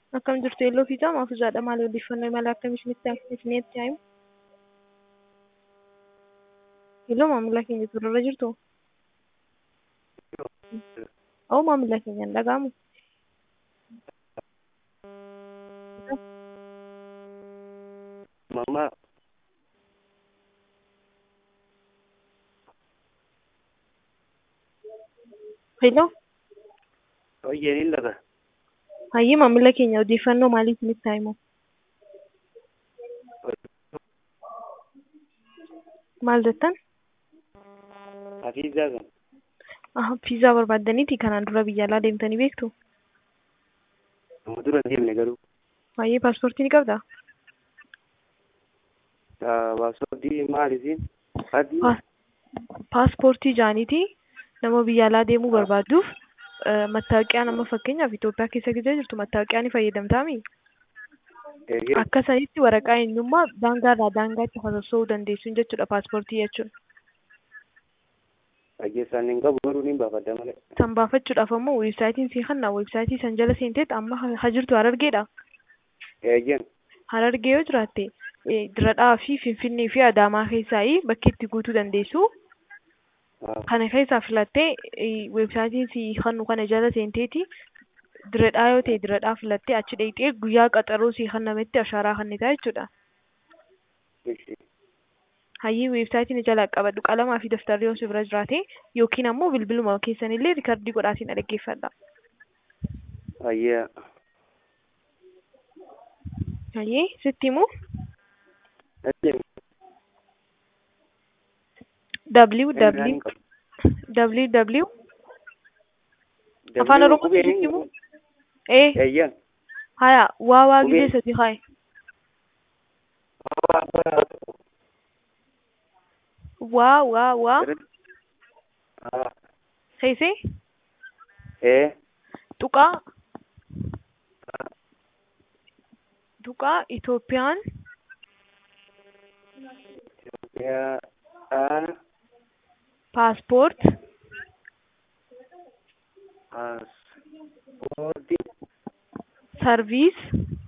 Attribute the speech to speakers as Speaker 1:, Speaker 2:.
Speaker 1: Akkam jirtu Yelloo fi Jaamaa fi Jaadha maal odeeffannoo imala akkamii isinitti himu? Yelloo maamila keenya turarra jirtu? Oo maamila keenya hin dhaga'amu.
Speaker 2: Mama,
Speaker 1: Yelloo
Speaker 2: oye, Linda,
Speaker 1: hayyee maamila keenya odeeffannoo maalii isinitti himu? Maal jettan?
Speaker 2: Hafiza,
Speaker 1: Fiizaa barbaaddaniiti kanaan dura biyya alaa deemtanii beektu?
Speaker 2: dura deemne garuu
Speaker 1: Hayyee paaspoortii ni qabdaa?
Speaker 2: baasootii maal isin? Adii
Speaker 1: Paaspoortii jaaniiti nama biyya alaa deemuu barbaadduuf mattaawoqiyaa nama fakkeenyaaf Itoophiyaa keessa gizee jirtu mattaawoqiyaa ni fayyadamtaami?
Speaker 2: eegee
Speaker 1: Akka sanitti waraqaa eenyummaa daangaarraa daangaatti haasa'uu dandeessu jechuudha paaspoortii jechuun.
Speaker 2: dhageessaan hin qabu garuu ni baafadda malee.
Speaker 1: San baafachuudhaaf ammoo weebsaayitiin sii kannaa weebsaayitii san jala seenteet amma ha jirtu Harargeedha.
Speaker 2: Eegeen
Speaker 1: Harargee yoo jiraatte Diradhaa fi Finfinnee fi Adaamaa keessaayi bakki itti guutuu dandeessu. Kana keessaa filattee weebsaayitiin sii kannu kana jala seenteeti Diradhaa yoo ta'e Diradhaa filattee achi dheeyxee guyyaa qaxaroo sii kannametti ashaaraa kannitaa jechuudha. Hayyee weebsaayitiin jalaa qabadhu qalamaa fi daftarri yoo si bira jiraate yookiin ammoo bilbiluma keessanillee riikardii godhaatiin dhaggeeffadha.
Speaker 2: ayyaa
Speaker 1: Hayyee sitti himuu? www afaan oromoo sitti himuu?
Speaker 2: eeyyaan
Speaker 1: Haya waa gidee sadi haye waa seysee tuqaa Itoophiyaan paaspoort sarviis